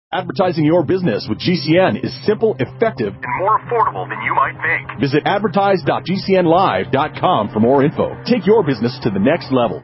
Advertising your business with GCN is simple, effective, and more affordable than you might think. Visit advertise.gcnlive.com for more info. Take your business to the next level.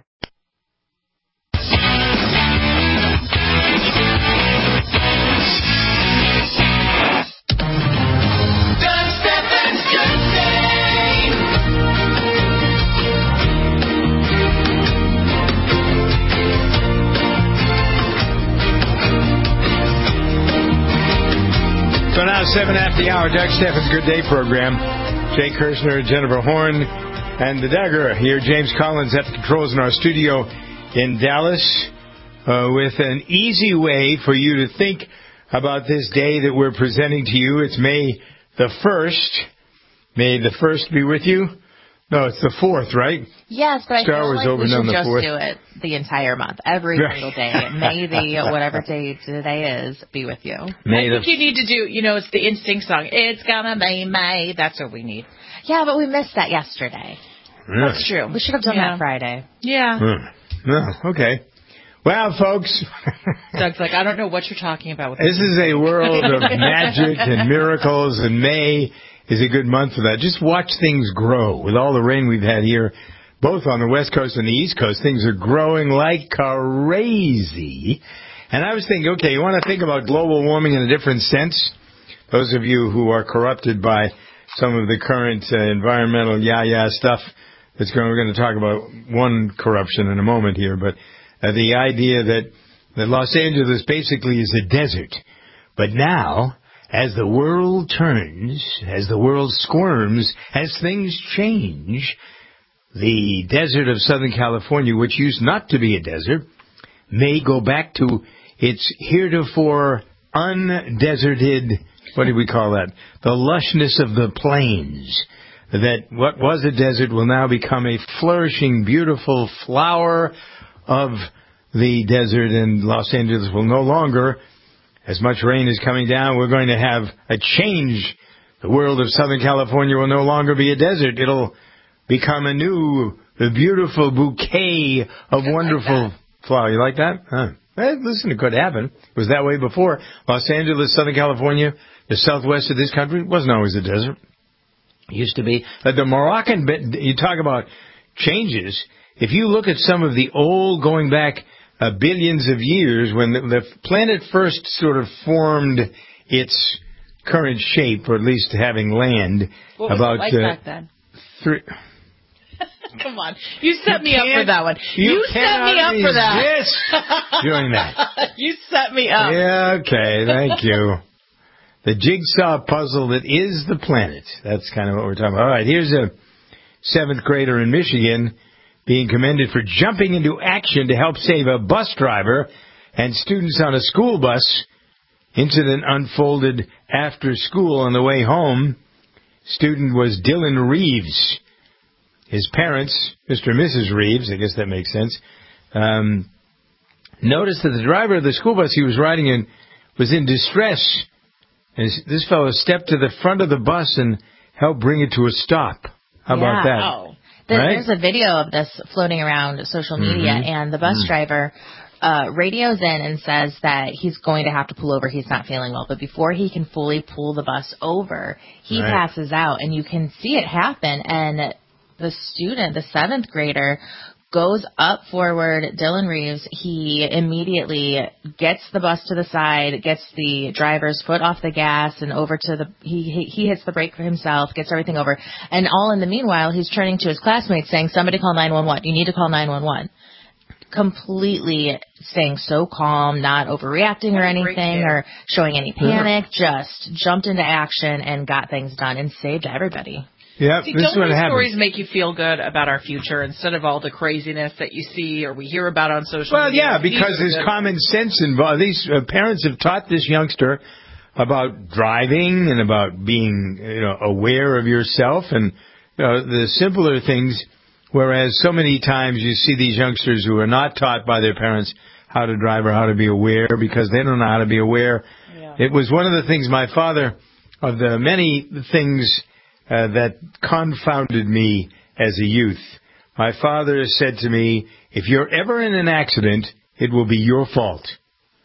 So now, 7 after the hour, Doug Steffens' Good Day program. Jay Kirshner, Jennifer Horn, and the Dagger here. James Collins at the controls in our studio in Dallas with an easy way for you to think about this day that we're presenting to you. It's May the 1st. May the 1st be with you. No, it's the 4th, right? Yes, but I feel like we should just 4th. do it the entire month, every single day. May the whatever day today is be with you. I think you need to do, it's the Instinct song. It's gonna be May. That's what we need. Yeah, but we missed that yesterday. Really? That's true. We should have done that Friday. Yeah. No, okay. Well, folks. Doug's like, I don't know what you're talking about. This is a world of magic and miracles, and May is a good month for that. Just watch things grow. With all the rain we've had here, both on the West Coast and the East Coast, things are growing like crazy. And I was thinking, okay, you want to think about global warming in a different sense? Those of you who are corrupted by some of the current environmental stuff that's going, we're going to talk about one corruption in a moment here, but the idea that Los Angeles basically is a desert. But now, as the world turns, as the world squirms, as things change, the desert of Southern California, which used not to be a desert, may go back to its heretofore undeserted, what do we call that? The lushness of the plains. That what was a desert will now become a flourishing, beautiful flower of the desert, and Los Angeles will no longer, as much rain is coming down, we're going to have a change. The world of Southern California will no longer be a desert. It'll become a beautiful bouquet of wonderful flowers. You like that? Huh. Listen, it could happen. It was that way before. Los Angeles, Southern California, the southwest of this country, wasn't always a desert. It used to be. The Moroccan bit, you talk about changes. If you look at some of the old, going back billions of years, when the planet first sort of formed its current shape, or at least having land, what was about it like back then? Come on, you set me up for that one. You set me up for that. Doing that. You set me up. Yeah, okay, thank you. The jigsaw puzzle that is the planet. That's kind of what we're talking about. All right, here's a 7th grader in Michigan being commended for jumping into action to help save a bus driver and students on a school bus. Incident unfolded after school on the way home. Student was Dylan Reeves. His parents, Mr. and Mrs. Reeves, I guess that makes sense, noticed that the driver of the school bus he was riding in was in distress. And this fellow stepped to the front of the bus and helped bring it to a stop. How about that? Wow. There's a video of this floating around social media, and the bus driver radios in and says that he's going to have to pull over. He's not feeling well. But before he can fully pull the bus over, he passes out. And you can see it happen. And the student, the 7th grader, goes up forward, Dylan Reeves. He immediately gets the bus to the side, gets the driver's foot off the gas, and over to the, he hits the brake for himself, gets everything over. And all in the meanwhile, he's turning to his classmates saying, somebody call 911. You need to call 911. Completely staying so calm, not overreacting or anything or showing any panic, just jumped into action and got things done and saved everybody. Yeah, see, don't these stories make you feel good about our future instead of all the craziness that you see or we hear about on social media? Well, yeah, because there's common sense involved. These parents have taught this youngster about driving and about being, aware of yourself and the simpler things. Whereas so many times you see these youngsters who are not taught by their parents how to drive or how to be aware because they don't know how to be aware. Yeah. It was one of the things my father, of the many things that confounded me as a youth. My father said to me, if you're ever in an accident, it will be your fault.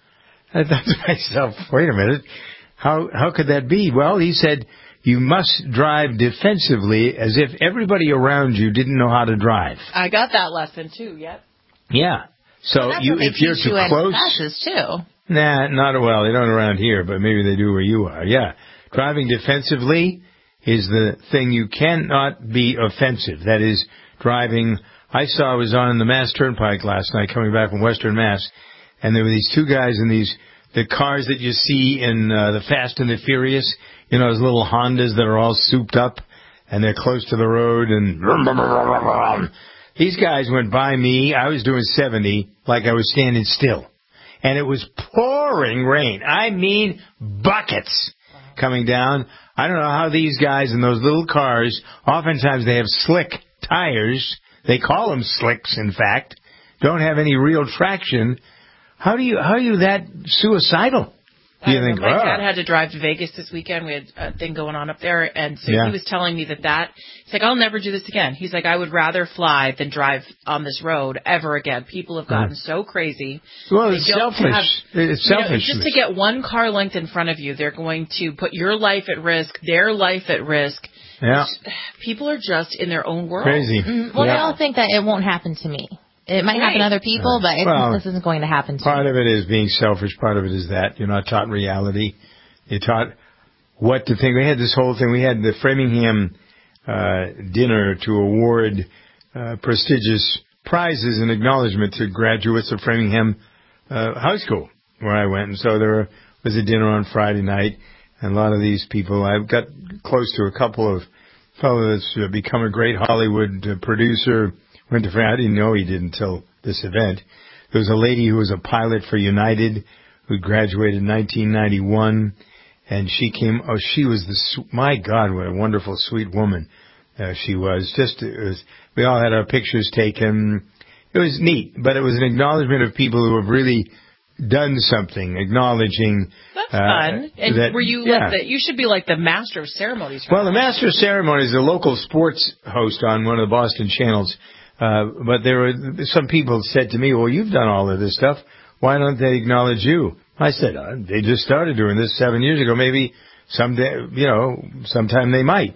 I thought to myself, wait a minute, how could that be? Well, he said, you must drive defensively as if everybody around you didn't know how to drive. I got that lesson, too, yep. Yeah. So if you're too close... Classes too. Nah, not well. They don't around here, but maybe they do where you are. Yeah. Driving defensively is the thing. You cannot be offensive. That is, driving... I was on the Mass Turnpike last night coming back from Western Mass, and there were these two guys in the cars that you see in the Fast and the Furious, you know, those little Hondas that are all souped up, and they're close to the road, and these guys went by me. I was doing 70 like I was standing still, and it was pouring rain. I mean buckets coming down. I don't know how these guys in those little cars, oftentimes they have slick tires. They call them slicks, in fact, don't have any real traction. How are you that suicidal? My dad had to drive to Vegas this weekend. We had a thing going on up there, and so he was telling me that he's like, I'll never do this again. He's like, I would rather fly than drive on this road ever again. People have gotten so crazy. Well, it's selfish. It's selfish. Just to get one car length in front of you, they're going to put your life at risk, their life at risk. Yeah. People are just in their own world. Crazy. Well, I don't think that it won't happen to me. It might happen to other people, but this isn't going to happen to me. Part of it is being selfish. Part of it is that you're not taught reality. You're taught what to think. We had this whole thing. We had the Framingham dinner to award prestigious prizes in acknowledgement to graduates of Framingham High School, where I went. And so there was a dinner on Friday night. And a lot of these people, I got close to a couple of fellows that's become a great Hollywood producer. Went to France. I didn't know he did until this event. There was a lady who was a pilot for United who graduated in 1991. And she came, she was my God, what a wonderful, sweet woman she was. We all had our pictures taken. It was neat, but it was an acknowledgement of people who have really done something, acknowledging. That's fun. And were you you should be like the master of ceremonies. Well, the master of ceremonies is a local sports host on one of the Boston channels. But there were some people said to me, well, you've done all of this stuff. Why don't they acknowledge you? I said, they just started doing this 7 years ago. Maybe someday, sometime they might.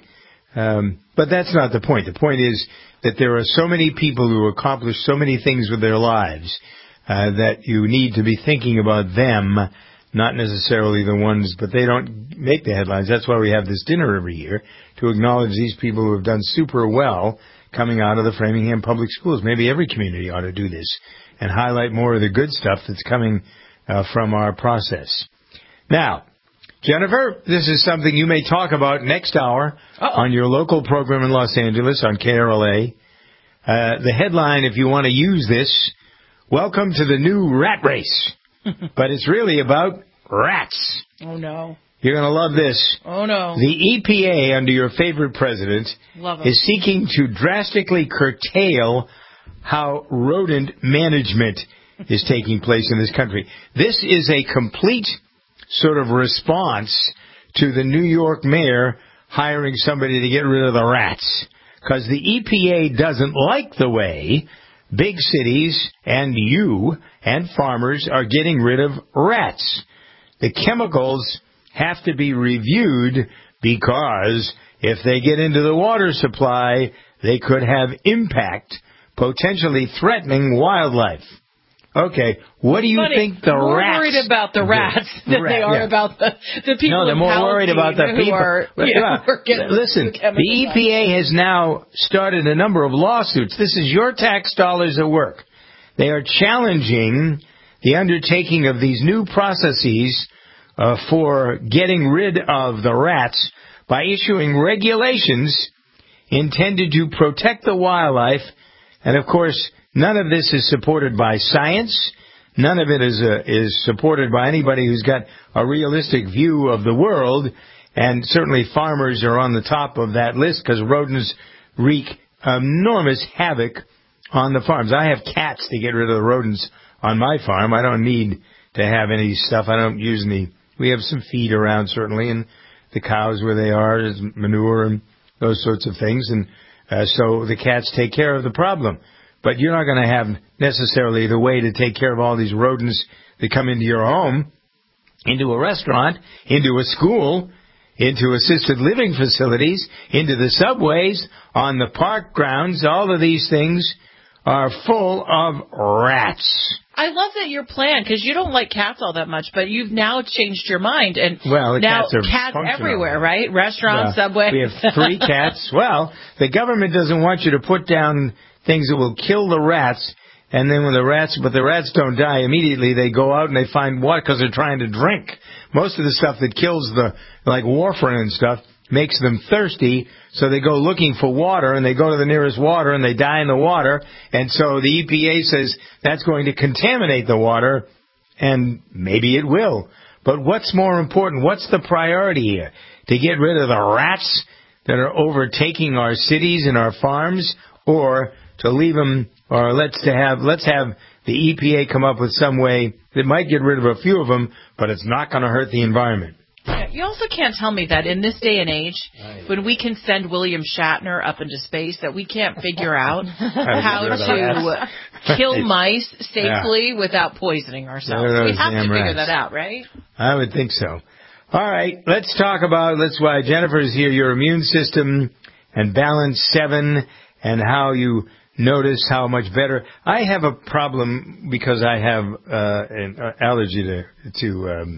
But that's not the point. The point is that there are so many people who accomplish so many things with their lives that you need to be thinking about them, not necessarily the ones, but they don't make the headlines. That's why we have this dinner every year, to acknowledge these people who have done super well coming out of the Framingham Public Schools. Maybe every community ought to do this and highlight more of the good stuff that's coming from our process. Now, Jennifer, this is something you may talk about next hour on your local program in Los Angeles on KRLA. The headline, if you want to use this, welcome to the new rat race. But it's really about rats. Oh, no. You're going to love this. Oh, no. The EPA, under your favorite president, is seeking to drastically curtail how rodent management is taking place in this country. This is a complete sort of response to the New York mayor hiring somebody to get rid of the rats. Because the EPA doesn't like the way big cities and you and farmers are getting rid of rats. The chemicals have to be reviewed because if they get into the water supply, they could have impact, potentially threatening wildlife. Okay, what do you think the more rats... More worried about the rats than they are about the people. No, they're more worried about the people. Listen, the EPA has now started a number of lawsuits. This is your tax dollars at work. They are challenging the undertaking of these new processes for getting rid of the rats by issuing regulations intended to protect the wildlife. And, of course, none of this is supported by science. None of it is supported by anybody who's got a realistic view of the world. And certainly farmers are on the top of that list because rodents wreak enormous havoc on the farms. I have cats to get rid of the rodents on my farm. I don't need to have any stuff. I don't use any. We have some feed around, certainly, and the cows where they are, there's manure and those sorts of things. And so the cats take care of the problem. But you're not going to have necessarily the way to take care of all these rodents that come into your home. into a restaurant, into a school, into assisted living facilities, into the subways, on the park grounds. All of these things are full of rats. I love that your plan, because you don't like cats all that much, but you've now changed your mind. And well, now cats everywhere, right? Restaurants, Subway. We have 3 cats. Well, the government doesn't want you to put down things that will kill the rats. And then when the rats don't die immediately, they go out and they find water because they're trying to drink. Most of the stuff that kills like warfarin and stuff, makes them thirsty, so they go looking for water, and they go to the nearest water, and they die in the water. And so the EPA says that's going to contaminate the water, and maybe it will. But what's more important? What's the priority here? To get rid of the rats that are overtaking our cities and our farms, or to leave them, or let's have the EPA come up with some way that might get rid of a few of them, but it's not going to hurt the environment. You also can't tell me that in this day and age, when we can send William Shatner up into space, that we can't figure out how to kill mice safely without poisoning ourselves. We have to figure that out, right? I would think so. All right, let's talk about, why Jennifer's here, your immune system and Balance 7 and how you notice how much better. I have a problem because I have an allergy to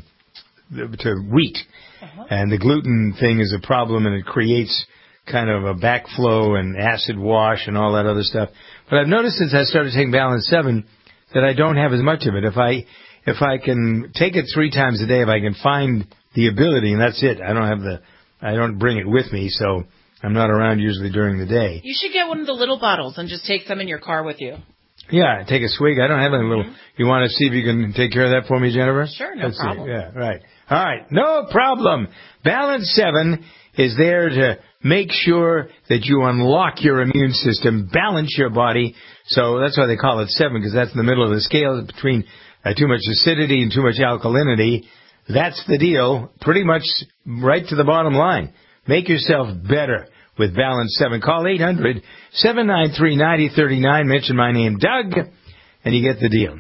wheat, and the gluten thing is a problem, and it creates kind of a backflow and acid wash and all that other stuff. But I've noticed since I started taking Balance 7 that I don't have as much of it. If I can take it 3 times a day, if I can find the ability, and that's it. I don't bring it with me, so I'm not around usually during the day. You should get one of the little bottles and just take some in your car with you. Yeah, take a swig. I don't have any little. You want to see if you can take care of that for me, Jennifer? Sure, no problem. Yeah, right. All right, no problem. Balance 7 is there to make sure that you unlock your immune system, balance your body. So that's why they call it 7, because that's in the middle of the scale between too much acidity and too much alkalinity. That's the deal, pretty much right to the bottom line. Make yourself better with Balance 7. Call 800-793-9039. Mention my name, Doug, and you get the deal.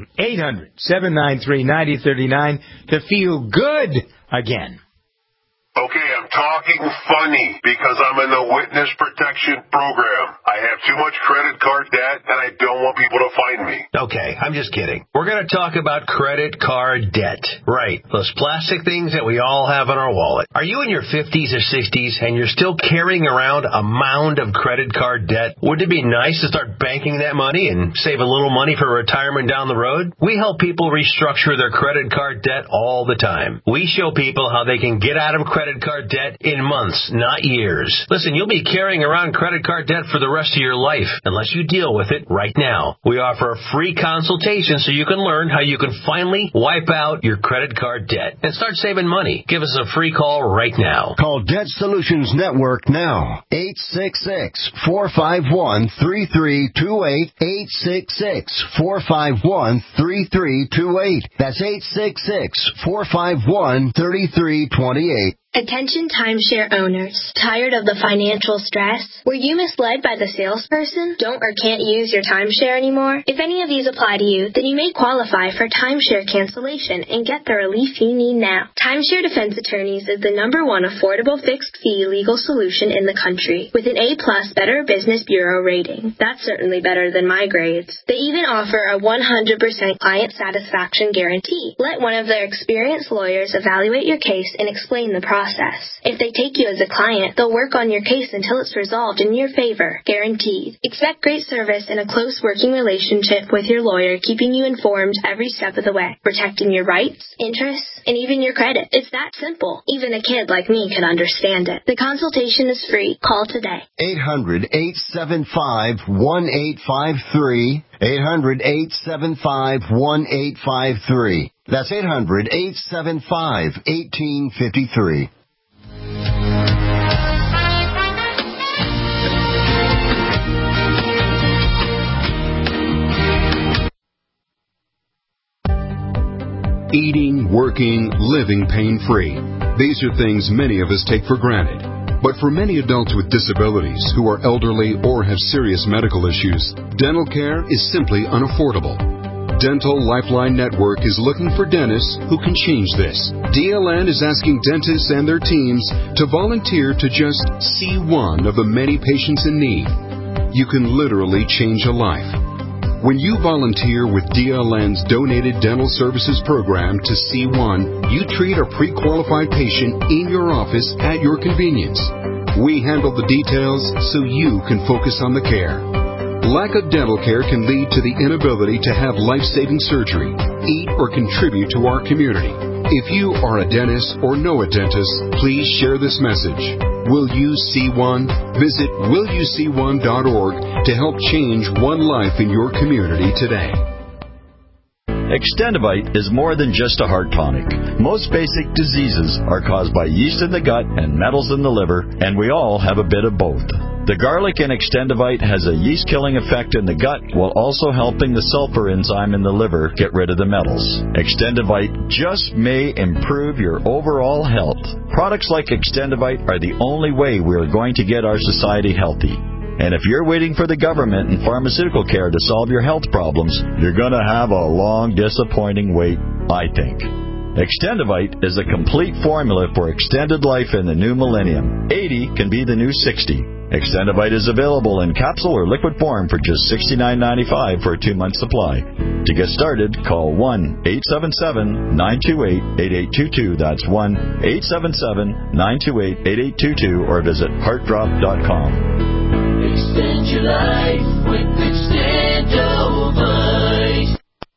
800-793-9039 to feel good again. Okay, I'm talking funny because I'm in the witness protection program. I have too much credit card debt and I don't want people to find me. Okay, I'm just kidding. We're going to talk about credit card debt. Right, those plastic things that we all have in our wallet. Are you in your 50s or 60s and you're still carrying around a mound of credit card debt? Wouldn't it be nice to start banking that money and save a little money for retirement down the road? We help people restructure their credit card debt all the time. We show people how they can get out of credit card debt in months, not years. Listen, you'll be carrying around credit card debt for the rest of your life unless you deal with it right now. We offer a free consultation so you can learn how you can finally wipe out your credit card debt and start saving money. Give us a free call right now. Call Debt Solutions Network now. 866-451-3328. 866-451-3328. That's 866-451-3328. Attention timeshare owners. Tired of the financial stress? Were you misled by the salesperson? Don't or can't use your timeshare anymore? If any of these apply to you, then you may qualify for timeshare cancellation and get the relief you need now. Timeshare Defense Attorneys is the #1 affordable fixed-fee legal solution in the country with an A+ Better Business Bureau rating. That's certainly better than my grades. They even offer a 100% client satisfaction guarantee. Let one of their experienced lawyers evaluate your case and explain the process. If they take you as a client, they'll work on your case until it's resolved in your favor, guaranteed. Expect great service and a close working relationship with your lawyer, keeping you informed every step of the way, protecting your rights, interests, and even your credit. It's that simple. Even a kid like me can understand it. The consultation is free. Call today. 800-875-1853. 800-875-1853. That's 800-875-1853. Eating, working, living pain-free. These are things many of us take for granted. But for many adults with disabilities who are elderly or have serious medical issues, dental care is simply unaffordable. Dental Lifeline Network is looking for dentists who can change this. DLN is asking dentists and their teams to volunteer to just see one of the many patients in need. You can literally change a life. When you volunteer with DLN's Donated Dental Services Program to C1, you treat a pre-qualified patient in your office at your convenience. We handle the details so you can focus on the care. Lack of dental care can lead to the inability to have life-saving surgery, eat, or contribute to our community. If you are a dentist or know a dentist, please share this message. Will You See One? Visit willyouseeone.org to help change one life in your community today. Extendivite is more than just a heart tonic. Most basic diseases are caused by yeast in the gut and metals in the liver, and we all have a bit of both. The garlic in Extendivite has a yeast-killing effect in the gut while also helping the sulfur enzyme in the liver get rid of the metals. Extendivite just may improve your overall health. Products like Extendivite are the only way we are going to get our society healthy. And if you're waiting for the government and pharmaceutical care to solve your health problems, you're going to have a long, disappointing wait, I think. Extendivite is a complete formula for extended life in the new millennium. 80 can be the new 60. Extendivite is available in capsule or liquid form for just $69.95 for a 2-month supply. To get started, call 1-877-928-8822. That's 1-877-928-8822 or visit heartdrop.com. Extend your life with Extendivite.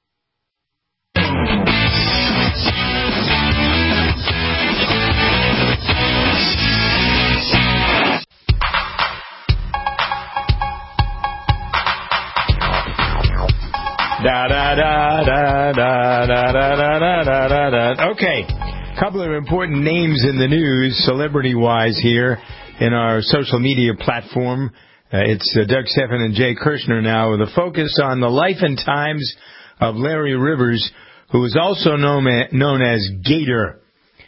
Okay, a couple of important names in the news, celebrity-wise, here in our social media platform. It's Doug Stephan and Jay Kirshner now with a focus on the life and times of Larry Rivers, who is also known as Gator.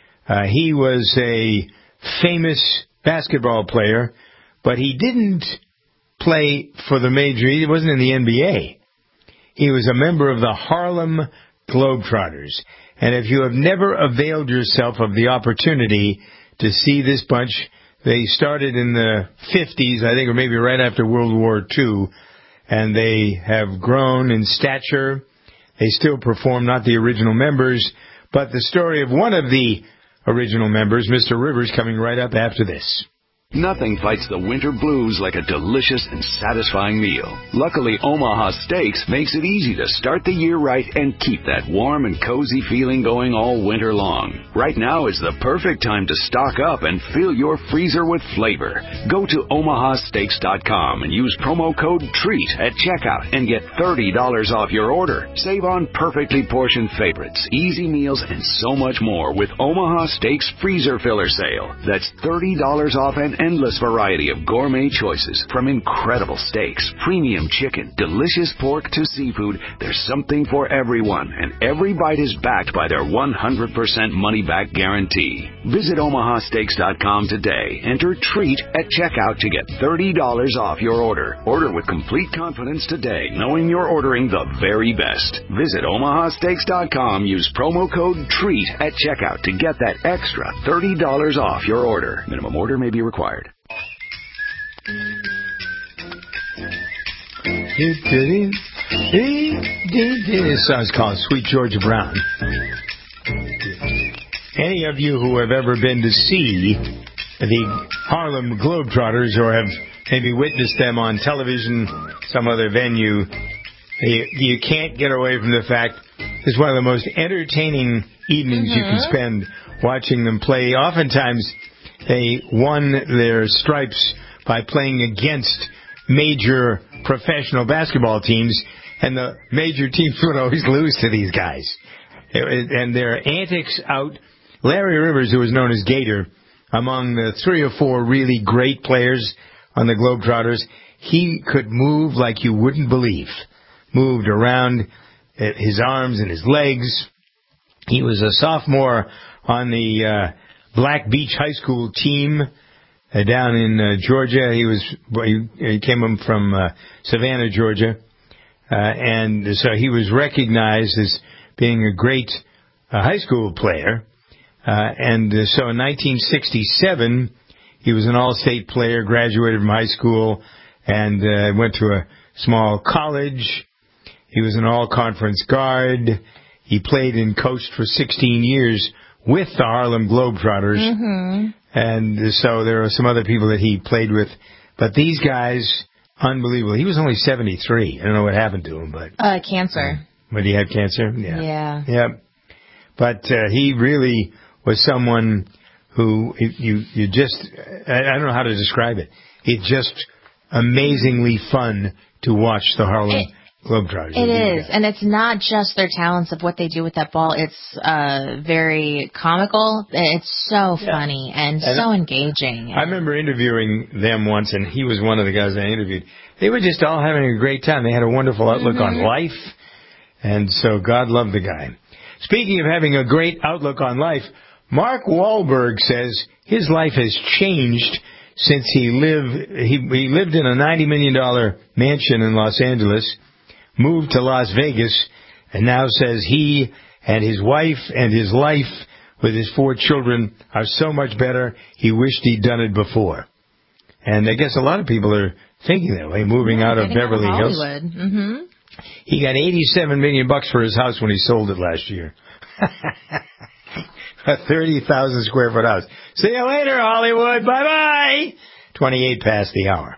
He was a famous basketball player, but he didn't play for the major. He wasn't in the NBA. He was a member of the Harlem Globetrotters. And if you have never availed yourself of the opportunity to see this bunch, they started in the 50s, I think, or maybe right after World War II, and they have grown in stature. They still perform, not the original members, but the story of one of the original members, Mr. Rivers, coming right up after this. Nothing fights the winter blues like a delicious and satisfying meal. Luckily, Omaha Steaks makes it easy to start the year right and keep that warm and cozy feeling going all winter long. Right now is the perfect time to stock up and fill your freezer with flavor. Go to omahasteaks.com and use promo code TREAT at checkout and get $30 off your order. Save on perfectly portioned favorites, easy meals, and so much more with Omaha Steaks Freezer Filler Sale. That's $30 off an endless variety of gourmet choices, from incredible steaks, premium chicken, delicious pork to seafood. There's something for everyone, and every bite is backed by their 100% money-back guarantee. Visit omahasteaks.com today. Enter TREAT at checkout to get $30 off your order. Order with complete confidence today, knowing you're ordering the very best. Visit omahasteaks.com. Use promo code TREAT at checkout to get that extra $30 off your order. Minimum order may be required. This song's called Sweet Georgia Brown. Any of you who have ever been to see the Harlem Globetrotters or have maybe witnessed them on television, some other venue, you can't get away from the fact it's one of the most entertaining evenings you can spend watching them play. Oftentimes, they won their stripes by playing against major professional basketball teams, and the major teams would always lose to these guys. And their antics out. Larry Rivers, who was known as Gator, among the 3 or 4 really great players on the Globetrotters, he could move like you wouldn't believe. Moved around his arms and his legs. He was a sophomore on the Black Beach High School team down in Georgia. He came from Savannah, Georgia. And so he was recognized as being a great high school player. And so in 1967, he was an all-state player, graduated from high school, and went to a small college. He was an all-conference guard. He played and coached for 16 years with the Harlem Globetrotters. Mm-hmm. And so there are some other people that he played with. But these guys, unbelievable. He was only 73. I don't know what happened to him, but cancer. But he had cancer? Yeah. Yeah. But he really was someone who you just, I don't know how to describe it. It's just amazingly fun to watch the Harlem Globetrotters. It is, and it's not just their talents of what they do with that ball. It's very comical. It's so funny and so engaging. I remember interviewing them once, and he was one of the guys I interviewed. They were just all having a great time. They had a wonderful outlook on life, and so God loved the guy. Speaking of having a great outlook on life, Mark Wahlberg says his life has changed since he lived in a $90 million mansion in Los Angeles, moved to Las Vegas, and now says he and his wife and his life with his 4 children are so much better, he wished he'd done it before. And I guess a lot of people are thinking that way, moving out of Beverly Hills. Mm-hmm. He got $87 million for his house when he sold it last year. A 30,000 square foot house. See you later, Hollywood. Bye-bye. 28 past the hour.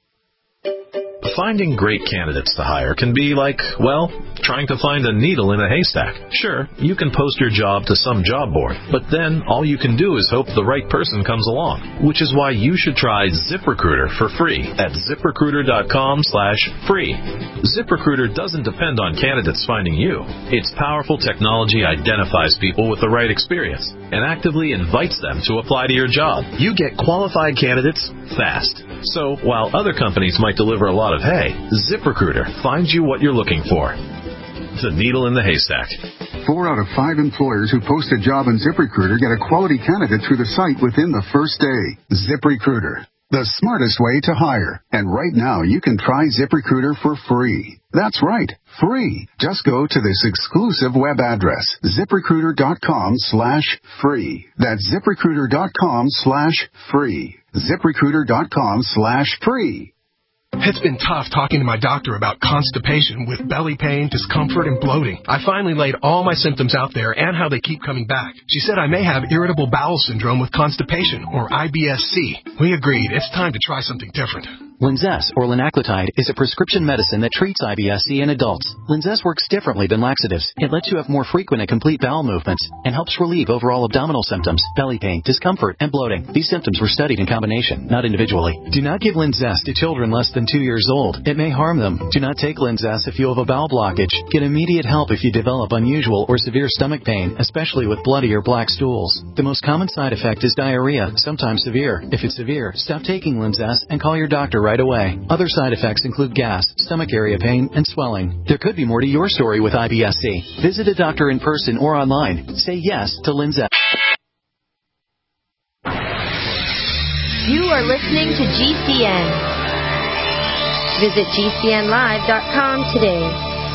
Finding great candidates to hire can be like, well, trying to find a needle in a haystack. Sure, you can post your job to some job board, but then all you can do is hope the right person comes along, which is why you should try ZipRecruiter for free at ZipRecruiter.com/free. ZipRecruiter doesn't depend on candidates finding you. Its powerful technology identifies people with the right experience and actively invites them to apply to your job. You get qualified candidates fast. So, while other companies might deliver a lot of hay, ZipRecruiter finds you what you're looking for. The needle in the haystack. 4 out of 5 employers who post a job on ZipRecruiter get a quality candidate through the site within the first day. ZipRecruiter, the smartest way to hire. And right now, you can try ZipRecruiter for free. That's right, free. Just go to this exclusive web address, ZipRecruiter.com/free. That's ZipRecruiter.com/free. ZipRecruiter.com/free. It's been tough talking to my doctor about constipation with belly pain, discomfort, and bloating. I finally laid all my symptoms out there and how they keep coming back. She said I may have irritable bowel syndrome with constipation, or IBS-C. We agreed it's time to try something different. Linzess, or linaclotide, is a prescription medicine that treats IBS-C in adults. Linzess works differently than laxatives. It lets you have more frequent and complete bowel movements and helps relieve overall abdominal symptoms, belly pain, discomfort, and bloating. These symptoms were studied in combination, not individually. Do not give Linzess to children less than 2 years old. It may harm them. Do not take Linzess if you have a bowel blockage. Get immediate help if you develop unusual or severe stomach pain, especially with bloody or black stools. The most common side effect is diarrhea, sometimes severe. If it's severe, stop taking Linzess and call your doctor right away. Other side effects include gas, stomach area pain, and swelling. There could be more to your story with IBS-C. Visit a doctor in person or online. Say yes to Linzess. You are listening to GCN. Visit GCNlive.com today.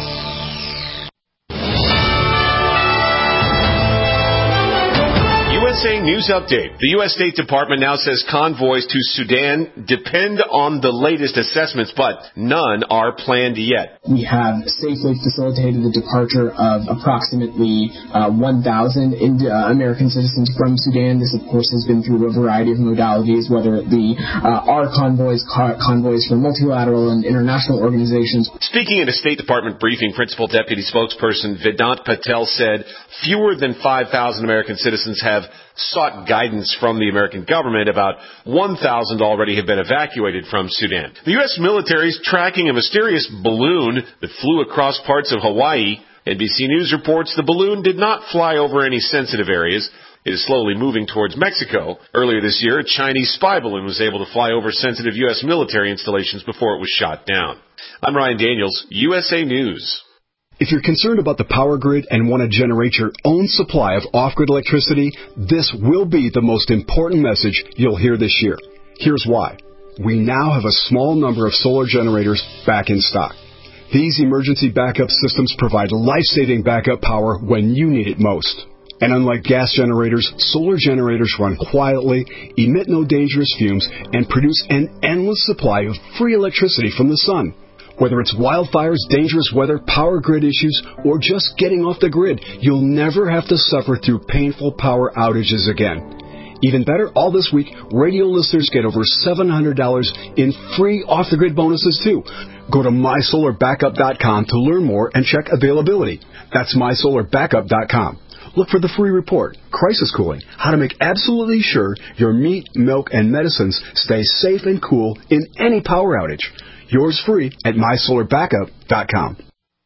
USA News Update. The U.S. State Department now says convoys to Sudan depend on the latest assessments, but none are planned yet. We have safely facilitated the departure of approximately 1,000 American citizens from Sudan. This, of course, has been through a variety of modalities, whether it be our convoys from multilateral and international organizations. Speaking at a State Department briefing, Principal Deputy Spokesperson Vedant Patel said fewer than 5,000 American citizens have sought guidance from the American government. About 1,000 already have been evacuated from Sudan. The U.S. military is tracking a mysterious balloon that flew across parts of Hawaii. NBC News reports the balloon did not fly over any sensitive areas. It is slowly moving towards Mexico. Earlier this year, a Chinese spy balloon was able to fly over sensitive U.S. military installations before it was shot down. I'm Ryan Daniels, USA News. If you're concerned about the power grid and want to generate your own supply of off-grid electricity, this will be the most important message you'll hear this year. Here's why. We now have a small number of solar generators back in stock. These emergency backup systems provide life-saving backup power when you need it most. And unlike gas generators, solar generators run quietly, emit no dangerous fumes, and produce an endless supply of free electricity from the sun. Whether it's wildfires, dangerous weather, power grid issues, or just getting off the grid, you'll never have to suffer through painful power outages again. Even better, all this week, radio listeners get over $700 in free off-the-grid bonuses, too. Go to mysolarbackup.com to learn more and check availability. That's mysolarbackup.com. Look for the free report, Crisis Cooling, how to make absolutely sure your meat, milk, and medicines stay safe and cool in any power outage. Yours free at mysolarbackup.com.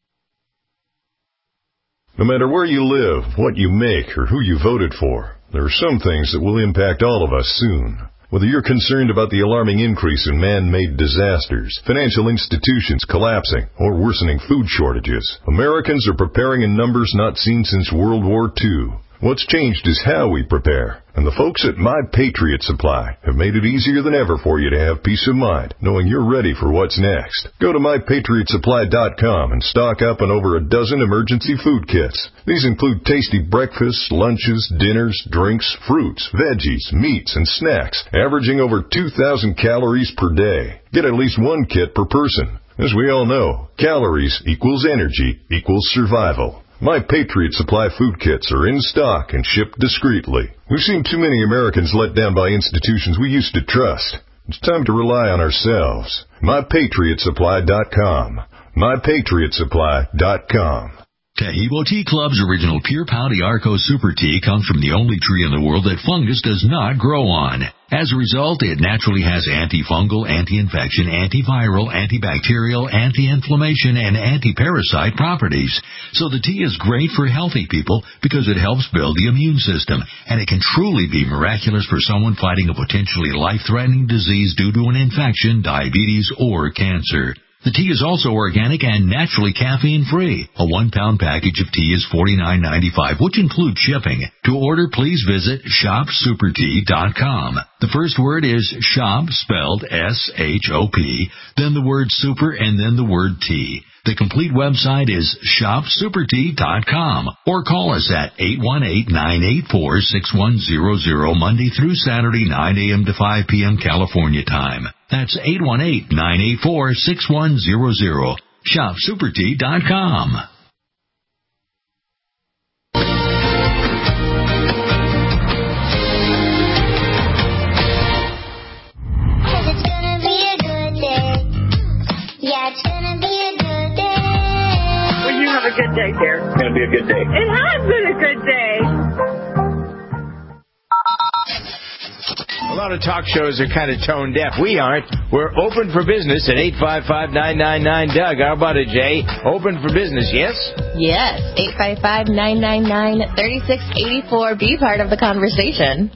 No matter where you live, what you make, or who you voted for, there are some things that will impact all of us soon. Whether you're concerned about the alarming increase in man-made disasters, financial institutions collapsing, or worsening food shortages, Americans are preparing in numbers not seen since World War II. What's changed is how we prepare, and the folks at My Patriot Supply have made it easier than ever for you to have peace of mind, knowing you're ready for what's next. Go to MyPatriotSupply.com and stock up on over a dozen emergency food kits. These include tasty breakfasts, lunches, dinners, drinks, fruits, veggies, meats, and snacks, averaging over 2,000 calories per day. Get at least one kit per person. As we all know, calories equals energy equals survival. My Patriot Supply food kits are in stock and shipped discreetly. We've seen too many Americans let down by institutions we used to trust. It's time to rely on ourselves. MyPatriotSupply.com. MyPatriotSupply.com. Taheebo Tea Club's original Pure Pau Arco Super Tea comes from the only tree in the world that fungus does not grow on. As a result, it naturally has antifungal, anti-infection, antiviral, antibacterial, anti-inflammation, and anti-parasite properties. So the tea is great for healthy people because it helps build the immune system, and it can truly be miraculous for someone fighting a potentially life-threatening disease due to an infection, diabetes, or cancer. The tea is also organic and naturally caffeine-free. A 1-pound package of tea is $49.95, which includes shipping. To order, please visit shopsupertea.com. The first word is shop, spelled S-H-O-P, then the word super, and then the word tea. The complete website is shopsupertea.com, or call us at 818-984-6100 Monday through Saturday, 9 a.m. to 5 p.m. California time. That's 818-984-6100. shopsupertea.com. It's gonna be a good day. Yeah, it's gonna be a good day. Will you have a good day, dear? It's going to be a good day. It has been a good day. A lot of talk shows are kind of tone deaf. We aren't. We're open for business at 855-999-DOUG. How about it, Jay? Open for business, yes? Yes. 855-999-3684. Be part of the conversation.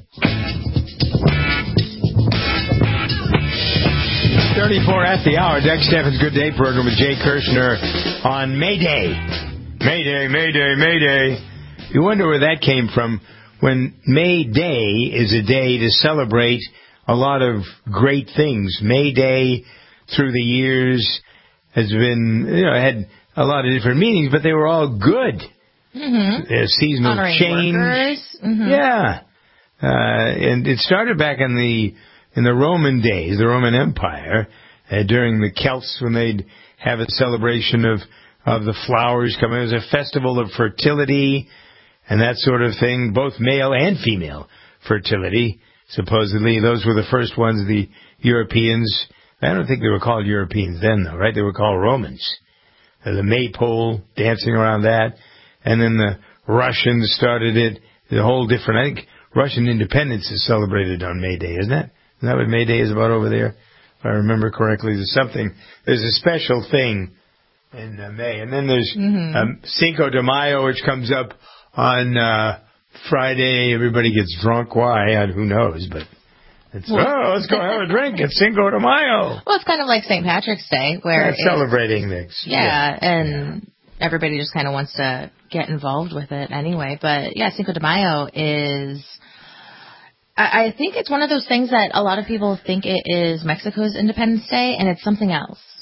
34 at the hour. Doug Steffens' Good Day program with Jay Kirshner on May Day. May Day, May Day, May Day. You wonder where that came from. When May Day is a day to celebrate a lot of great things. May Day through the years has been, had a lot of different meanings, but they were all good. Mm-hmm. Seasonal honoring change. Workers. Mm-hmm. Yeah. And it started back in the Roman days, the Roman Empire, during the Celts when they'd have a celebration of the flowers coming. It was a festival of fertility and that sort of thing, both male and female fertility, supposedly. Those were the first ones, the Europeans. I don't think they were called Europeans then, though, right? They were called Romans. The maypole, dancing around that. And then the Russians started it, the whole different, I think Russian independence is celebrated on May Day, isn't it? Isn't that what May Day is about over there? If I remember correctly, there's a special thing in May. And then there's Cinco de Mayo, which comes up on Friday. Everybody gets drunk. Why? Who knows? But let's go have a drink. It's Cinco de Mayo. Well, it's kind of like St. Patrick's Day, where celebrating this. Yeah, and everybody just kind of wants to get involved with it anyway. But yeah, Cinco de Mayo is, I think it's one of those things that a lot of people think it is Mexico's Independence Day, and it's something else.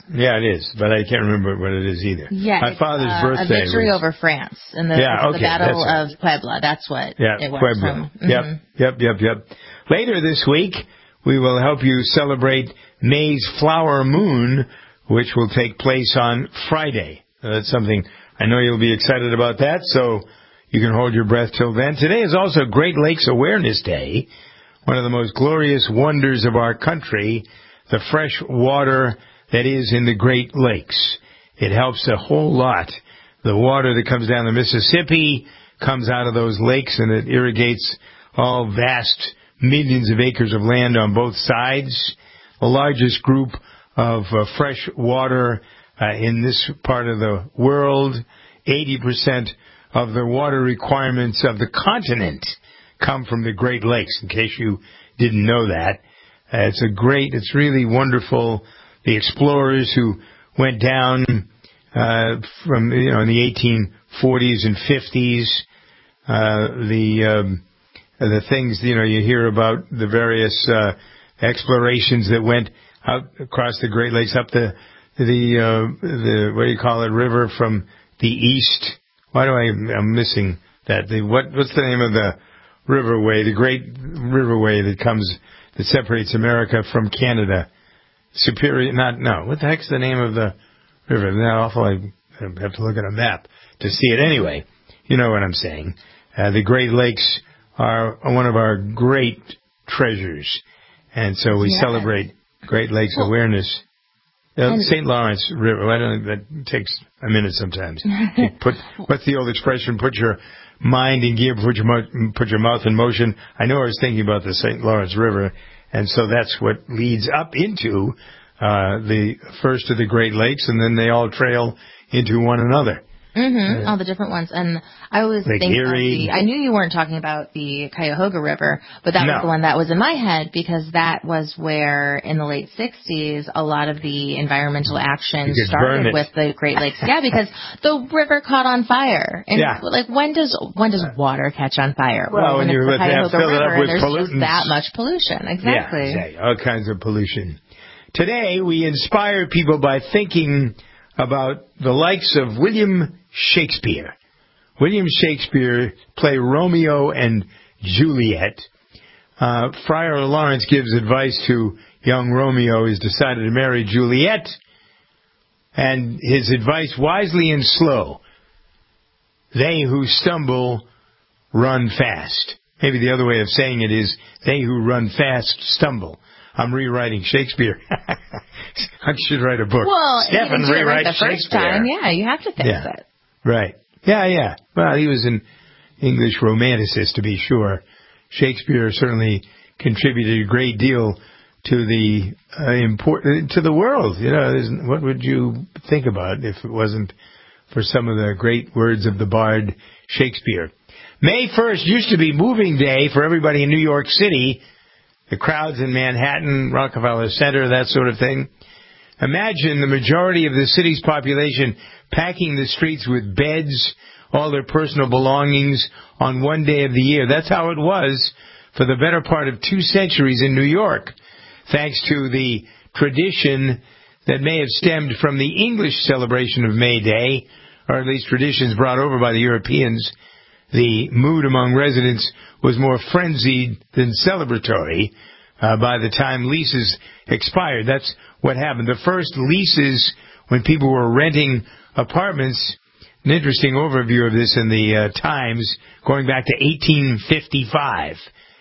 Yeah, it is, but I can't remember what it is either. Yeah, my father's birthday a victory was over France in the Battle of Puebla. That's what it was. Puebla. Yep. Later this week, we will help you celebrate May's Flower Moon, which will take place on Friday. That's something I know you'll be excited about that, so you can hold your breath till then. Today is also Great Lakes Awareness Day, one of the most glorious wonders of our country, the fresh water that is in the Great Lakes. It helps a whole lot. The water that comes down the Mississippi comes out of those lakes, and it irrigates all vast millions of acres of land on both sides. The largest group of fresh water in this part of the world. 80% of the water requirements of the continent come from the Great Lakes, in case you didn't know that. It's really wonderful. The explorers who went down from in the 1840s and 50s, the things you hear about, the various explorations that went out across the Great Lakes, up the what do you call it, river from the east. I'm missing that. What's the name of the riverway, the great riverway that separates America from Canada? What the heck's the name of the river? I have to look at a map to see it. Anyway, you know what I'm saying. The Great Lakes are one of our great treasures, and so we celebrate Great Lakes Awareness. St. Lawrence River. That takes a minute sometimes. What's the old expression? Put your mind in gear, put your mouth in motion. I know I was thinking about the St. Lawrence River. And so that's what leads up into the first of the Great Lakes, and then they all trail into one another. Mm-hmm. All the different ones. And I was thinking I knew you weren't talking about the Cuyahoga River, but that was the one that was in my head, because that was where in the late 60s a lot of the environmental action started with the Great Lakes. Yeah, because the river caught on fire. And when does water catch on fire? Well, when it's the Cuyahoga River, and there's just that much pollution. Exactly. Yeah, all kinds of pollution. Today we inspire people by thinking about the likes of William Shakespeare. William Shakespeare played Romeo and Juliet. Friar Lawrence gives advice to young Romeo who's decided to marry Juliet, and his advice, wisely and slow. They who stumble run fast. Maybe the other way of saying it is, they who run fast stumble. I'm rewriting Shakespeare. I should write a book. Well, Stephen rewrite the first time. Yeah, you have to fix it. Right. Yeah. Well, he was an English romanticist, to be sure. Shakespeare certainly contributed a great deal to the to the world. What would you think about if it wasn't for some of the great words of the bard Shakespeare? May 1st used to be moving day for everybody in New York City. The crowds in Manhattan, Rockefeller Center, that sort of thing. Imagine the majority of the city's population packing the streets with beds, all their personal belongings on one day of the year. That's how it was for the better part of 2 centuries in New York, thanks to the tradition that may have stemmed from the English celebration of May Day, or at least traditions brought over by the Europeans. The mood among residents was more frenzied than celebratory by the time leases expired. That's what happened. The first leases, when people were renting apartments, an interesting overview of this in the Times, going back to 1855.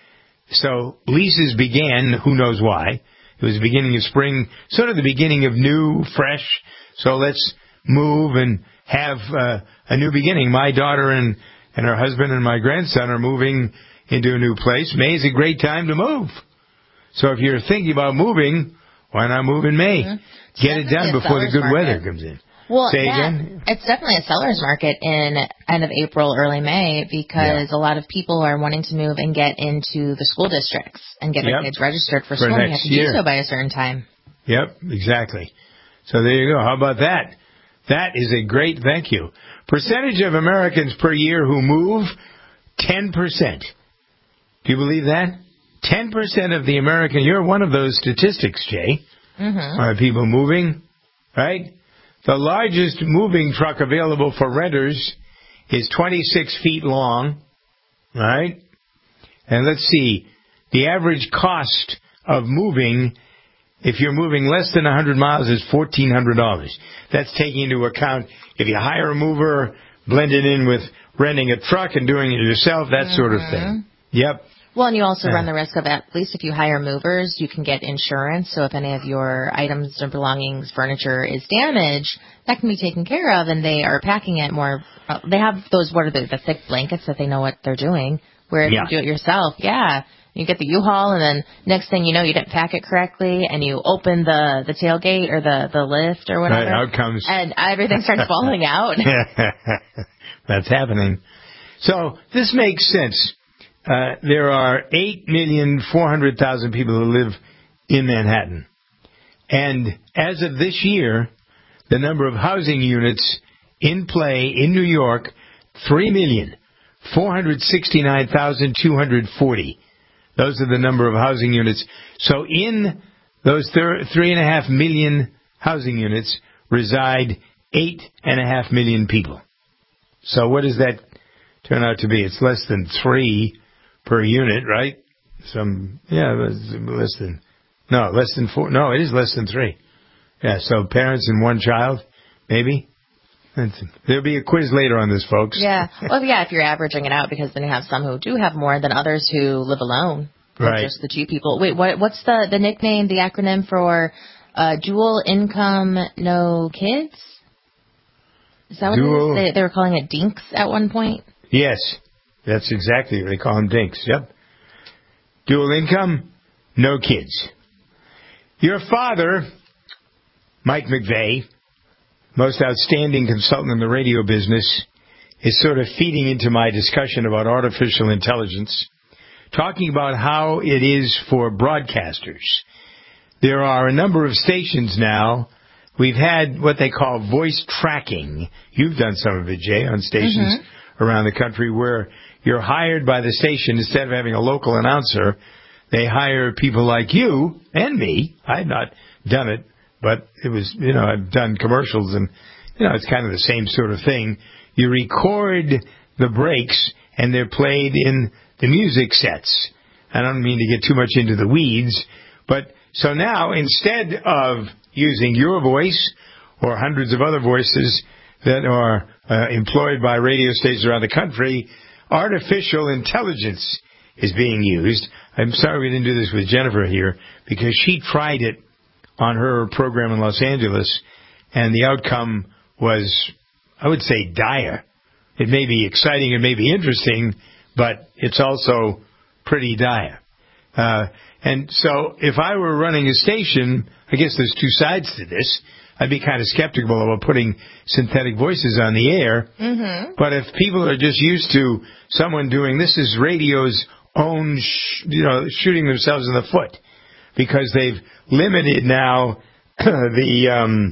So leases began, who knows why. It was the beginning of spring, sort of the beginning of new, fresh. So let's move and have a new beginning. My daughter and her husband and my grandson are moving into a new place. May is a great time to move. So if you're thinking about moving, why not move in May? Mm-hmm. Get it done before the good weather comes in. Well, it's definitely a seller's market in end of April, early May, because a lot of people are wanting to move and get into the school districts and get their kids registered for school. You have to do so by a certain time. Yep, exactly. So there you go. How about that? That is a great thank you. Percentage of Americans per year who move, 10%. Do you believe that? 10% of the American, you're one of those statistics, Jay. Mm-hmm. Are people moving? right? The largest moving truck available for renters is 26 feet long, right? And let's see, the average cost of moving, if you're moving less than 100 miles, is $1,400. That's taking into account if you hire a mover, blend it in with renting a truck and doing it yourself, that sort of thing. Yep. Well, and you also run the risk of, at least if you hire movers, you can get insurance. So if any of your items or belongings, furniture is damaged, that can be taken care of, and they are packing it more. They have those, what are the thick blankets that they know what they're doing. Where if you do it yourself, you get the U-Haul, and then next thing you know, you didn't pack it correctly, and you open the tailgate or the lift or whatever. Right, out comes. And everything starts falling out. That's happening. So this makes sense. There are 8,400,000 people who live in Manhattan. And as of this year, the number of housing units in play in New York, 3,469,240. Those are the number of housing units. So in those 3.5 million housing units reside 8.5 million people. So what does that turn out to be? It's less than 3 per unit, right? Less than 4. No, it is less than 3. Yeah, so parents and one child, maybe. There'll be a quiz later on this, folks. Yeah. Well, if you're averaging it out, because then you have some who do have more than others who live alone. Right. Just the 2 people. Wait, what's the nickname, the acronym for dual income, no kids? Is that what it is? They were calling it DINKS at one point? Yes. That's exactly what they call them, DINKS. Yep. Dual income, no kids. Your father, Mike McVeigh, most outstanding consultant in the radio business, is sort of feeding into my discussion about artificial intelligence, talking about how it is for broadcasters. There are a number of stations now. We've had what they call voice tracking. You've done some of it, Jay, on stations around the country where you're hired by the station. Instead of having a local announcer, they hire people like you and me. I had not done it, but it was, I've done commercials, and, it's kind of the same sort of thing. You record the breaks, and they're played in the music sets. I don't mean to get too much into the weeds, but so now, instead of using your voice or hundreds of other voices that are employed by radio stations around the country, artificial intelligence is being used. I'm sorry we didn't do this with Jennifer here, because she tried it on her program in Los Angeles, and the outcome was, I would say, dire. It may be exciting, it may be interesting, but it's also pretty dire. And so if I were running a station, I guess there's 2 sides to this. I'd be kind of skeptical about putting synthetic voices on the air. Mm-hmm. But if people are just used to someone doing, this is radio's own, shooting themselves in the foot, because they've limited now the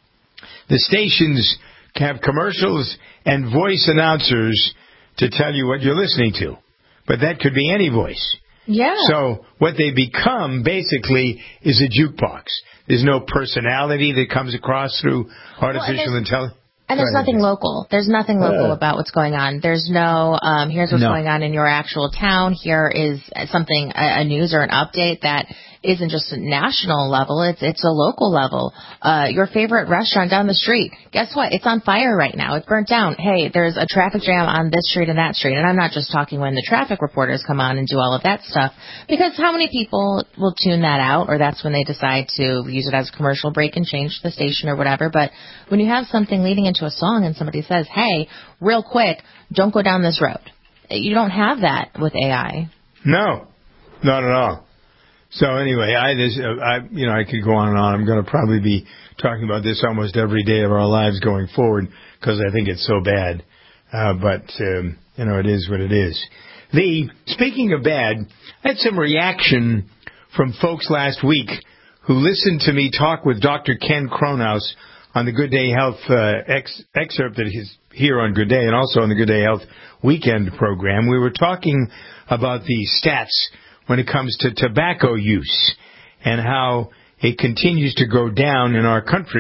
stations have commercials and voice announcers to tell you what you're listening to. But that could be any voice. Yeah. So what they become basically is a jukebox. There's no personality that comes across through artificial intelligence. And there's nothing local. There's nothing local about what's going on. There's no, here's what's going on in your actual town. Here is something, a news or an update that isn't just a national level. It's a local level. Your favorite restaurant down the street. Guess what? It's on fire right now. It's burnt down. Hey, there's a traffic jam on this street and that street. And I'm not just talking when the traffic reporters come on and do all of that stuff. Because how many people will tune that out, or that's when they decide to use it as a commercial break and change the station or whatever. But when you have something leading into a song and somebody says, hey, real quick, don't go down this road. You don't have that with AI. No, not at all. So anyway, I could go on and on. I'm going to probably be talking about this almost every day of our lives going forward, because I think it's so bad. But it is what it is. Speaking of bad, I had some reaction from folks last week who listened to me talk with Dr. Ken Kronhaus on the Good Day Health excerpt that is here on Good Day, and also on the Good Day Health weekend program. We were talking about the stats when it comes to tobacco use and how it continues to go down in our country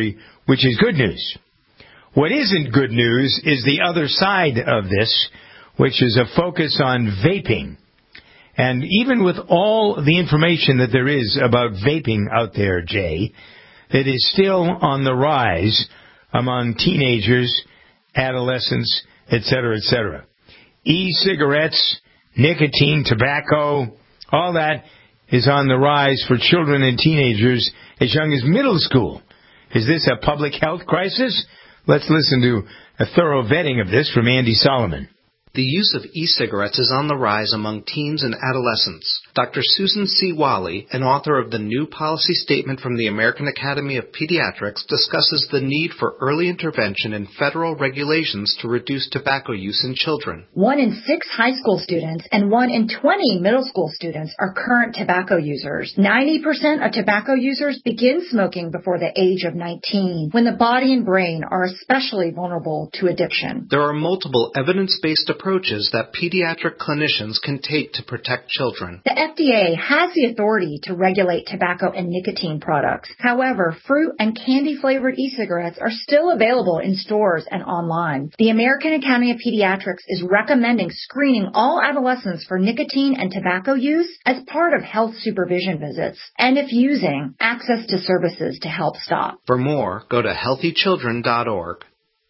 which is good news. What isn't good news is the other side of this, which is a focus on vaping. And even with all the information that there is about vaping out there, Jay, it is still on the rise among teenagers, adolescents, etc., etc. E-cigarettes, nicotine, tobacco, all that is on the rise for children and teenagers as young as middle school. Is this a public health crisis? Let's listen to a thorough vetting of this from Andy Solomon. The use of e-cigarettes is on the rise among teens and adolescents. Dr. Susan C. Wally, an author of the new policy statement from the American Academy of Pediatrics, discusses the need for early intervention and federal regulations to reduce tobacco use in children. 1 in 6 high school students and 1 in 20 middle school students are current tobacco users. 90% of tobacco users begin smoking before the age of 19, when the body and brain are especially vulnerable to addiction. There are multiple evidence-based approaches that pediatric clinicians can take to protect children. The FDA has the authority to regulate tobacco and nicotine products. However, fruit and candy-flavored e-cigarettes are still available in stores and online. The American Academy of Pediatrics is recommending screening all adolescents for nicotine and tobacco use as part of health supervision visits, and if using, access to services to help stop. For more, go to healthychildren.org.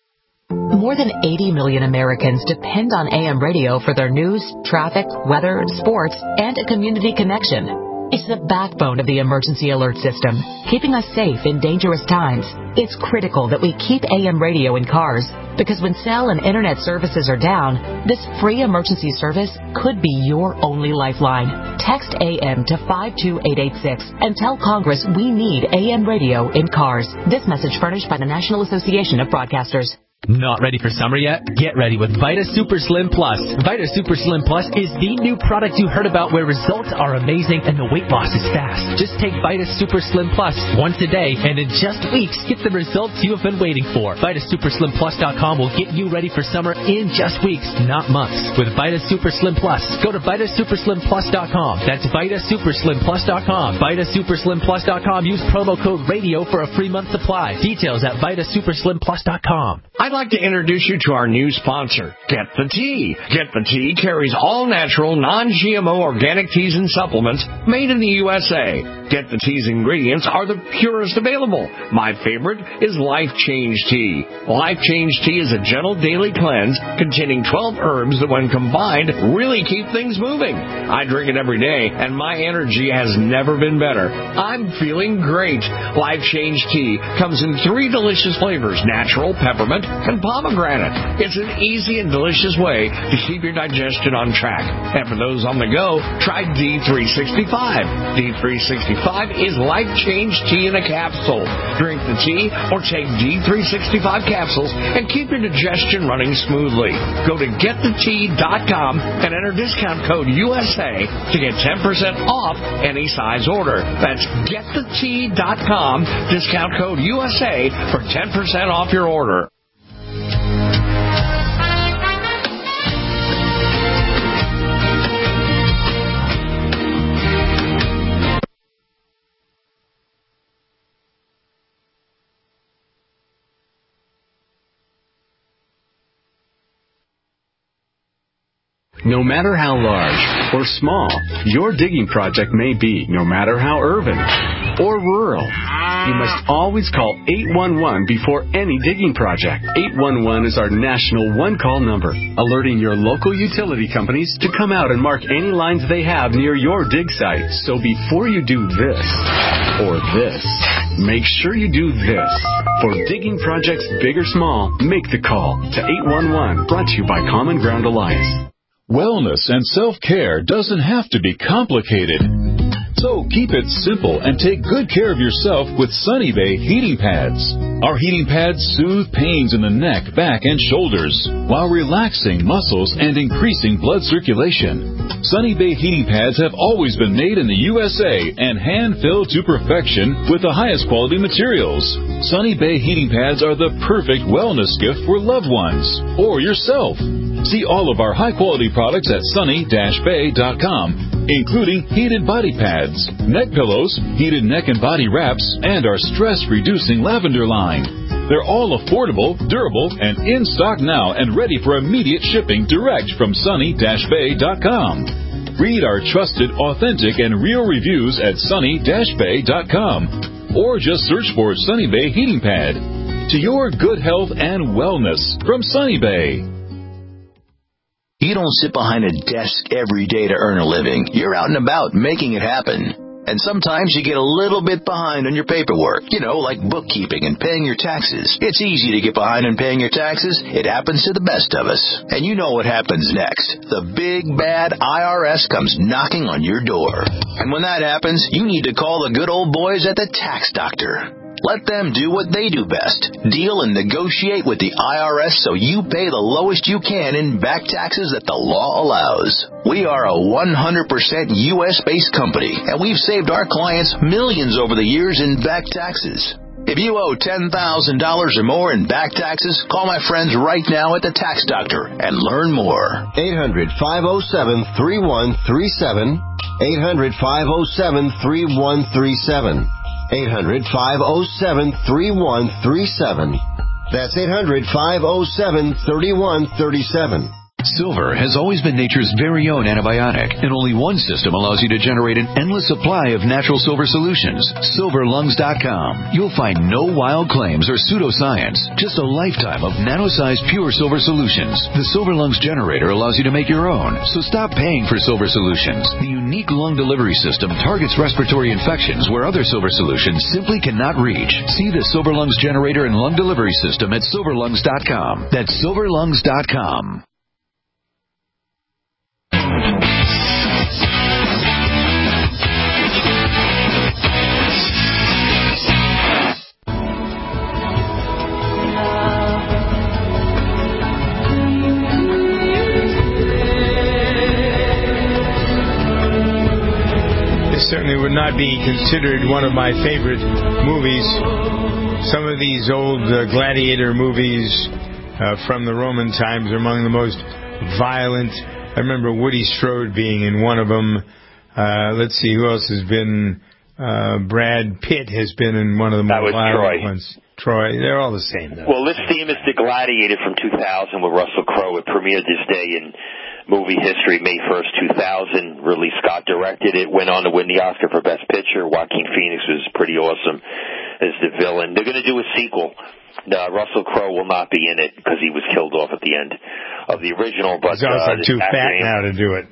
More than 80 million Americans depend on AM radio for their news, traffic, weather, sports, and a community connection. It's the backbone of the emergency alert system, keeping us safe in dangerous times. It's critical that we keep AM radio in cars, because when cell and internet services are down, this free emergency service could be your only lifeline. Text AM to 52886 and tell Congress we need AM radio in cars. This message furnished by the National Association of Broadcasters. Not ready for summer yet? Get ready with Vita Super Slim Plus. Vita Super Slim Plus is the new product you heard about where results are amazing and the weight loss is fast. Just take Vita Super Slim Plus once a day and in just weeks get the results you have been waiting for. VitaSuperSlimPlus.com will get you ready for summer in just weeks, not months. With Vita Super Slim Plus, go to VitaSuperSlimPlus.com. That's VitaSuperSlimPlus.com. VitaSuperSlimPlus.com. Use promo code RADIO for a free month supply. Details at VitaSuperSlimPlus.com. I'd like to introduce you to our new sponsor, Get the Tea. Get the Tea carries all-natural, non-GMO organic teas and supplements made in the USA. Get the Tea's ingredients are the purest available. My favorite is Life Change Tea. Life Change Tea is a gentle daily cleanse containing 12 herbs that when combined really keep things moving. I drink it every day and my energy has never been better. I'm feeling great. Life Change Tea comes in 3 delicious flavors, natural, peppermint, and pomegranate. It's an easy and delicious way to keep your digestion on track. And for those on the go, try D365. D365 is Life Change Tea in a capsule. Drink the tea or take D365 capsules and keep your digestion running smoothly. Go to getthetea.com and enter discount code USA to get 10% off any size order. That's getthetea.com, discount code USA for 10% off your order. No matter how large or small your digging project may be, no matter how urban or rural, you must always call 811 before any digging project. 811 is our national one-call number, alerting your local utility companies to come out and mark any lines they have near your dig site. So before you do this or this, make sure you do this. For digging projects big or small, make the call to 811. Brought to you by Common Ground Alliance. Wellness and self-care doesn't have to be complicated. So keep it simple and take good care of yourself with Sunny Bay heating pads. Our heating pads soothe pains in the neck, back, and shoulders while relaxing muscles and increasing blood circulation. Sunny Bay heating pads have always been made in the USA and hand-filled to perfection with the highest quality materials. Sunny Bay heating pads are the perfect wellness gift for loved ones or yourself. See all of our high-quality products at sunny-bay.com. including heated body pads, neck pillows, heated neck and body wraps, and our stress-reducing lavender line. They're all affordable, durable, and in stock now and ready for immediate shipping direct from sunny-bay.com. Read our trusted, authentic, and real reviews at sunny-bay.com or just search for Sunny Bay Heating Pad. To your good health and wellness from Sunny Bay. You don't sit behind a desk every day to earn a living. You're out and about making it happen. And sometimes you get a little bit behind on your paperwork, like bookkeeping and paying your taxes. It's easy to get behind on paying your taxes. It happens to the best of us. And you know what happens next. The big, bad IRS comes knocking on your door. And when that happens, you need to call the good old boys at the Tax Doctor. Let them do what they do best. Deal and negotiate with the IRS so you pay the lowest you can in back taxes that the law allows. We are a 100% U.S.-based company, and we've saved our clients millions over the years in back taxes. If you owe $10,000 or more in back taxes, call my friends right now at the Tax Doctor and learn more. 800-507-3137. 800-507-3137. 800-507-3137. That's 800-507-3137. Silver has always been nature's very own antibiotic, and only one system allows you to generate an endless supply of natural silver solutions. SilverLungs.com. You'll find no wild claims or pseudoscience, just a lifetime of nano-sized pure silver solutions. The Silver Lungs generator allows you to make your own, so stop paying for silver solutions. The unique lung delivery system targets respiratory infections where other silver solutions simply cannot reach. See the Silver Lungs generator and lung delivery system at SilverLungs.com. That's SilverLungs.com. Certainly would not be considered one of my favorite movies. Some of these old gladiator movies from the Roman times are among the most violent. I remember Woody Strode being in one of them. Let's see, who else has been? Brad Pitt has been in one of the more violent ones. Troy. They're all the same, though. Well, this theme is The Gladiator from 2000 with Russell Crowe. It premiered this day in movie history, May 1st, 2000. Ridley Scott directed it, went on to win the Oscar for Best Picture. Joaquin Phoenix was pretty awesome as the villain. They're going to do a sequel. Russell Crowe will not be in it because he was killed off at the end of the original. But he's also too fat now to do it.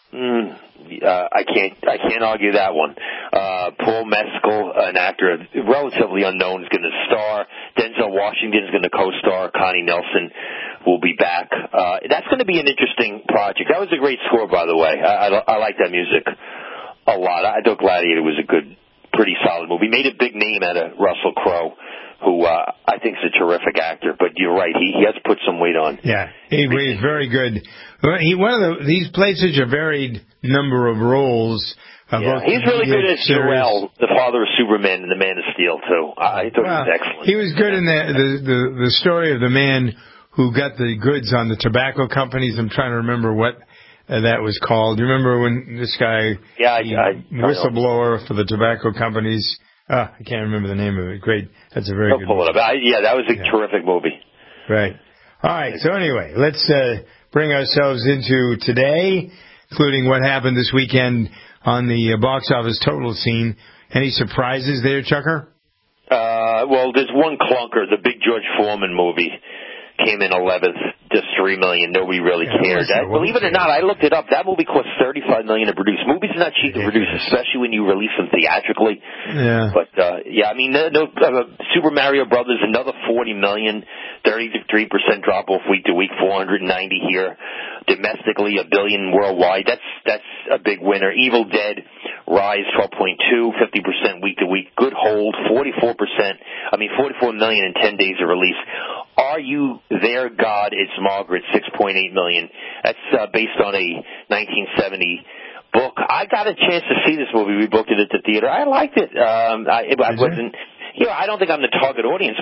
I can't argue that one. Paul Mescal, an actor relatively unknown, is going to star. Denzel Washington is going to co-star. Connie Nelson will be back. That's going to be an interesting project. That was a great score, by the way. I like that music a lot. I thought Gladiator was a good, pretty solid movie. Made a big name out of Russell Crowe, who I think is a terrific actor. But you're right, he has put some weight on. Yeah, he's very good. These places a varied number of roles. Yeah, he's really good as Jor-El, the father of Superman and the Man of Steel, too. I thought he was excellent. He was good in the story of the man who got the goods on the tobacco companies. I'm trying to remember what that was called. You remember when this guy, whistleblower for the tobacco companies? I can't remember the name of it. Great. That's a very good pull movie. It up. That was a terrific movie. Right. All right. So anyway, let's bring ourselves into today, including what happened this weekend on the box office total scene. Any surprises there, Chucker? Well, there's one clunker. The big George Foreman movie came in 11th, just $3 million. Nobody really cared. Believe it or not, I looked it up. That movie cost $35 million to produce. Movies are not cheap to produce, especially when you release them theatrically. Yeah. But I mean, Super Mario Brothers, another $40 million, 33% drop off week to week, 490 here. Domestically, $1 billion worldwide. That's a big winner. Evil Dead Rise 12.2, 50% week to week. Good hold, 44%. I mean, 44 million in 10 days of release. Are You There, God? It's Margaret, 6.8 million. That's based on a 1970 book. I got a chance to see this movie. We booked it at the theater. I liked it. I wasn't, I don't think I'm the target audience, but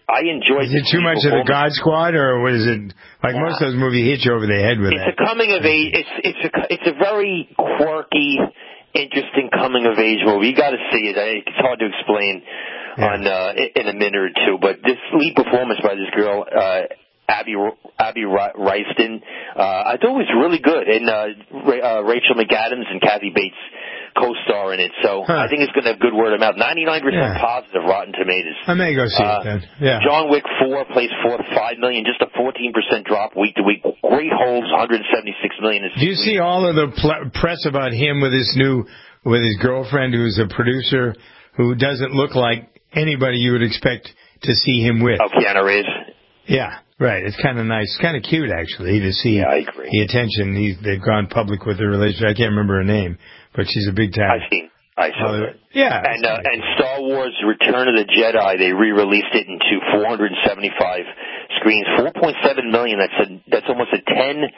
I enjoyed. Is it too much of the God Squad, or was it like most of those movies hit you over the head with it? It's a coming of age. It's a very quirky, interesting coming of age movie. You got to see it. It's hard to explain in a minute or two. But this lead performance by this girl, Abby Ryston, I thought was really good, and Rachel McAdams and Kathy Bates co-star in it, so I think it's going to have good word of mouth. 99% positive Rotten Tomatoes. I may go see it then. Yeah. John Wick 4 plays $4 to $5 million, just a 14% drop week to week. Great Holds, $176 million. Do you see all of the press about him with his girlfriend, who's a producer, who doesn't look like anybody you would expect to see him with? Oh, Keanu Reeves. Yeah. Right, it's kind of nice, kind of cute actually to see the attention. They've gone public with their relationship. I can't remember her name, but she's a big time. I saw it. Yeah, and Star Wars: Return of the Jedi, they re-released it into 475 screens, 4.7 million. That's almost a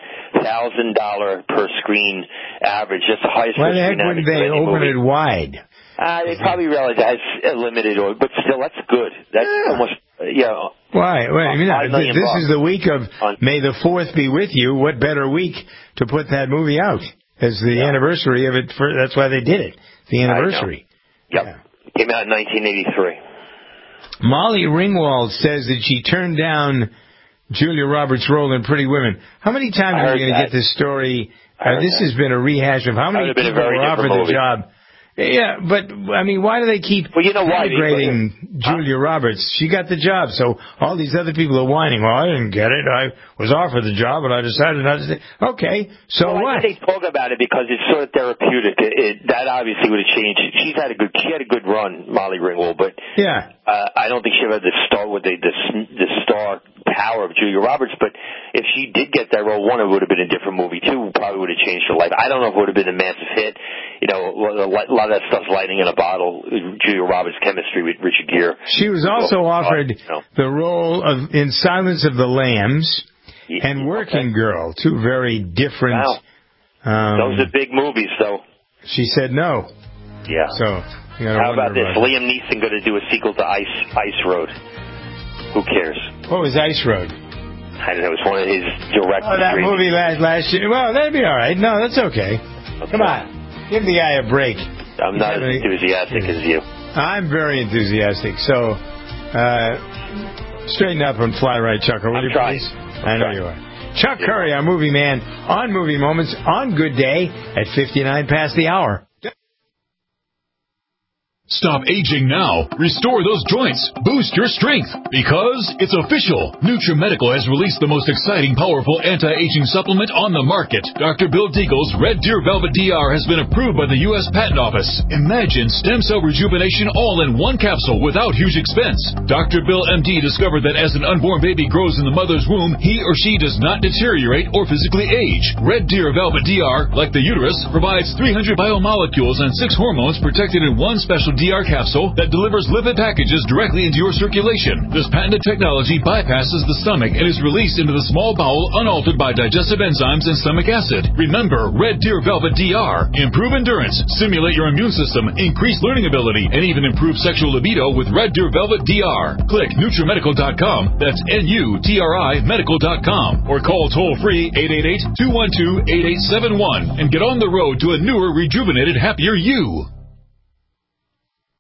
$10,000 per screen average. That's the highest. Why the heck wouldn't they open it wide? They probably realize it has a limited, but still, that's good. That's almost. Why? Well, I mean, this is the week of May the 4th be with you. What better week to put that movie out as the anniversary of it? That's why they did it. The anniversary. Yep. Yeah. Came out in 1983. Molly Ringwald says that she turned down Julia Roberts' role in Pretty Women. How many times are we going to get this story? This has been a rehash of how many people were offered the job. Yeah, but, I mean, why do they keep denigrating Julia Roberts? She got the job, so all these other people are whining, well, I didn't get it. I was offered the job, but I decided not to. Okay, so what? I think they talk about it because it's sort of therapeutic. That obviously would have changed. She had a good run, Molly Ringwald, but I don't think she had the star power of Julia Roberts, but if she did get that role, one, it would have been a different movie. Two, probably would have changed her life. I don't know if it would have been a massive hit. You know, a lot of that stuff's lightning in a bottle. Julia Roberts' chemistry with Richard Gere. She was also offered the role in Silence of the Lambs and Working Girl, two very different. Those are big movies, though. She said no. Yeah. So how about this? Liam Neeson going to do a sequel to Ice Road. Who cares? What was Ice Road? I don't know. It was one of his direct. Oh, that movie last year. Well, that'd be all right. No, that's okay. Come on. Give the guy a break. I'm not as enthusiastic as you. I'm very enthusiastic. So, straighten up and fly right, Chuck. Will you please? I know you are. Chuck Curry, our movie man, on Movie Moments, on Good Day at 59 past the hour. Stop aging now. Restore those joints. Boost your strength. Because it's official. NutriMedical has released the most exciting, powerful anti-aging supplement on the market. Dr. Bill Deagle's Red Deer Velvet DR has been approved by the U.S. Patent Office. Imagine stem cell rejuvenation all in one capsule without huge expense. Dr. Bill MD discovered that as an unborn baby grows in the mother's womb, he or she does not deteriorate or physically age. Red Deer Velvet DR, like the uterus, provides 300 biomolecules and 6 hormones protected in one special DR capsule that delivers lipid packages directly into your circulation. This patented technology bypasses the stomach and is released into the small bowel unaltered by digestive enzymes and stomach acid. Remember, Red Deer Velvet DR. Improve endurance, stimulate your immune system, increase learning ability, and even improve sexual libido with Red Deer Velvet DR. Click NutriMedical.com, that's NUTRI Medical.com, or call toll-free 888-212-8871 and get on the road to a newer, rejuvenated, happier you.